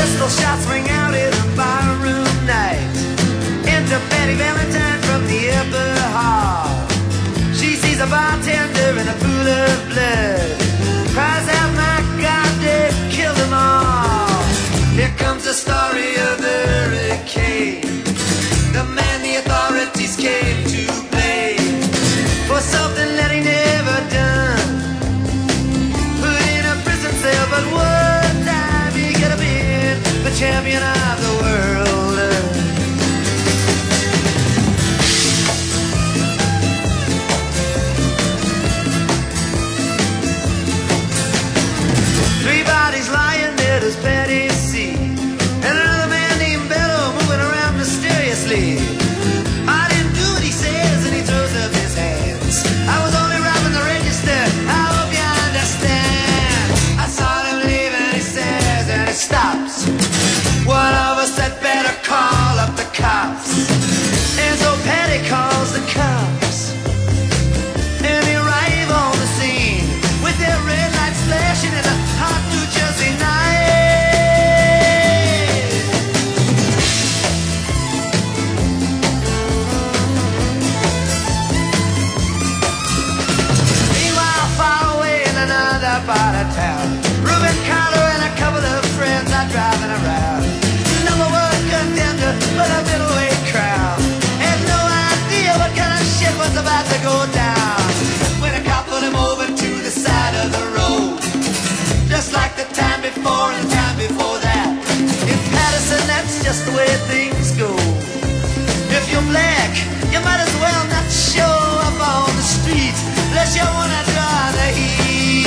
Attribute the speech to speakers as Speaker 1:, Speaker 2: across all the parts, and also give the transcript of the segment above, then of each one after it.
Speaker 1: Pistol shots ring out in a barroom night. Enter Betty Valentine from the upper hall. She sees a bartender in a pool of blood, cries out, my God, they've killed them all. Here comes the story of the hurricane, the man the authorities came to blame for something that he never done. Put in a prison cell, but one time he could have been the champion of the world. Three bodies lying there, does Patty see? And another man named Bello moving around mysteriously. I didn't do what he says, and he throws up his hands. I was only robbing the register, I hope you understand. I saw him leave and he says, and he stops. One of us had better call up the cops. And so Patty calls the cops, and they arrive on the scene with their red lights flashing in a hot New Jersey night. Meanwhile, far away in another part of town, Reuben Carter and a couple of friends are driving around. Number one contender for the middleweight crown had no idea what kind of shit was about to go down when a cop put him over to the side of the road, just like the time before and the time before that. In Patterson, that's just the way things go. If you're black, you might as well not show up on the street unless you wanna draw the heat.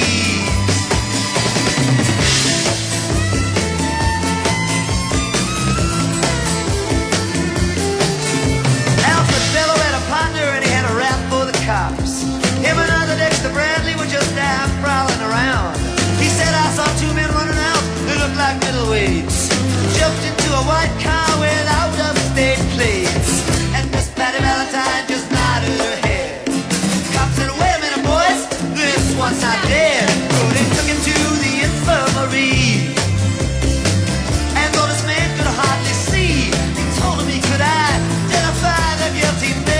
Speaker 1: Alfred Bello had a partner and he had a rap for the cops. Him and other Dexter Bradley were just out prowling around. He said, I saw two men running out who looked like middleweights, jumped into a white car with out-of-state plates, and Miss Patty Valentine just nodded her head. Cops said, wait a minute, boys, this one's not dead. So they took him to the infirmary, and though this man could hardly see, they told him he could identify the guilty man.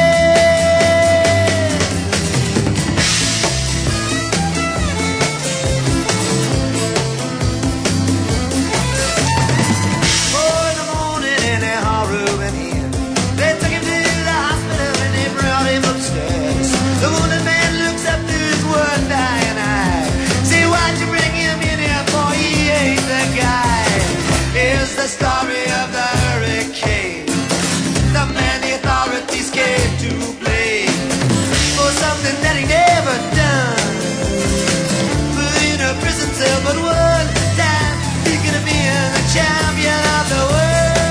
Speaker 1: The wounded man looks up to his one dying eye. Say, why'd you bring him in here, boy? He ain't the guy. Here's the story of the hurricane, the man the authorities came to blame for something that he never done. Put in a prison cell, but one time he could have been the champion of the world.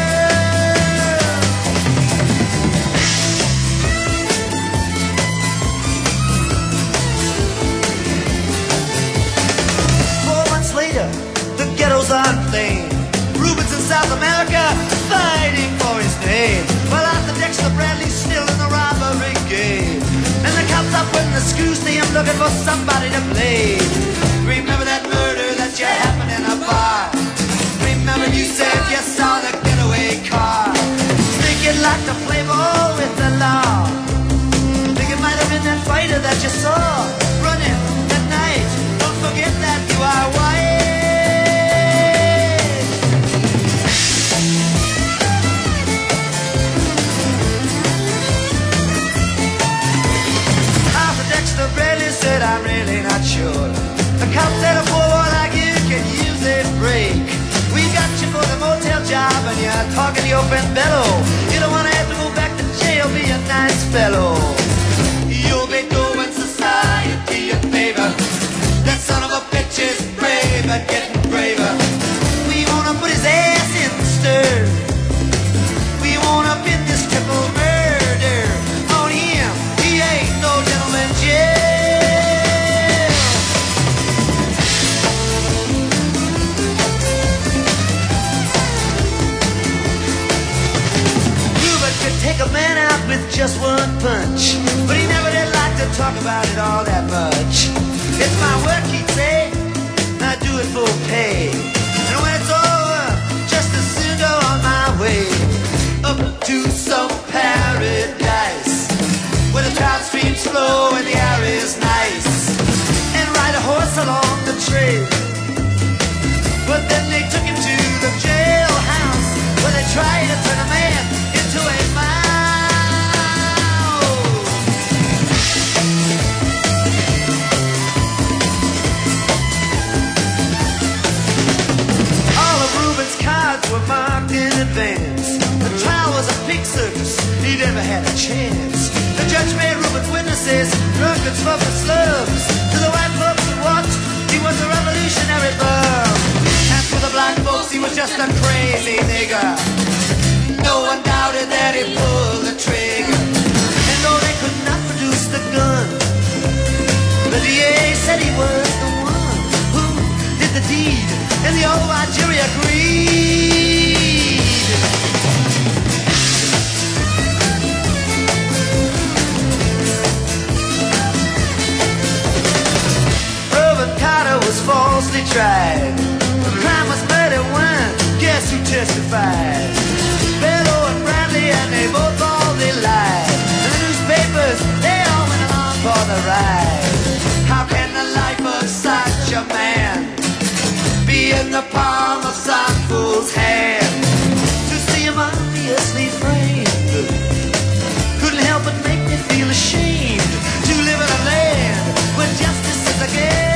Speaker 1: The ghettos are inflamed. Rubens in South America fighting for his name, while Arthur Dexter Bradley's still in the robbery game. And the cops are putting the screws to him, looking for somebody to blame. Remember that murder that you happened in a bar? Remember you said you saw the getaway car? Think you'd like to play ball with the law? Think it might have been that fighter that you saw running that night? Don't forget that you are white. Dexter Bradley said, I'm really not sure. The cop said a poor boy like you can use a break. We got you for the motel job and you're talking to your friend Bello. You don't want to have to go back to jail, be a nice fellow. You'll be doing society a favor. That son of a bitch is brave and getting braver. We wanna put his ass in the stir. We wanna pin this triple murder on him. He ain't no gentleman jail. Reuben could take a man out with just one punch, but he never did like to talk about it all that much. It's my work, he'd say, I do it for pay. And when it's all odds were marked in advance. The trial was a pig circus, he never had a chance. The judge made Reuben's witnesses drunkards for the slums. To the white folks who watched, he was a revolutionary bum. And to the black folks, he was just a crazy nigger. No one doubted that he pulled the trigger. And though they could not produce the gun, the DA said he was the one who did the deed, and the old white jury agreed. Reuben Carter was falsely tried. The crime was murder one. Guess who testified? Bellow and Bradley, and they both all they lied. And the newspapers, they all went along for the ride. How can the life of such a man be in the palm of some fool's hand? To see him obviously framed couldn't help but make me feel ashamed to live in a land where justice is a game.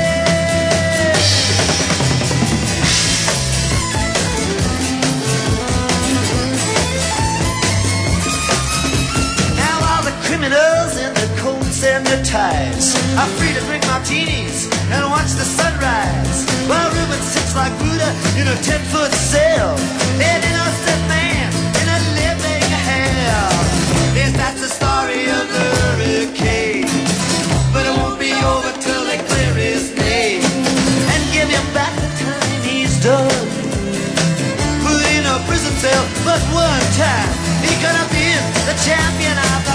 Speaker 1: Now all the criminals in the coats and their ties are free to drink martinis and watch the sunrise, while Reuben sits like Buddha in a 10-foot cell, an innocent man in a living hell. Yes, that's the story of the hurricane, but it won't be over till they clear his name and give him back the time he's done. Put in a prison cell but one time, he could have been the champion of the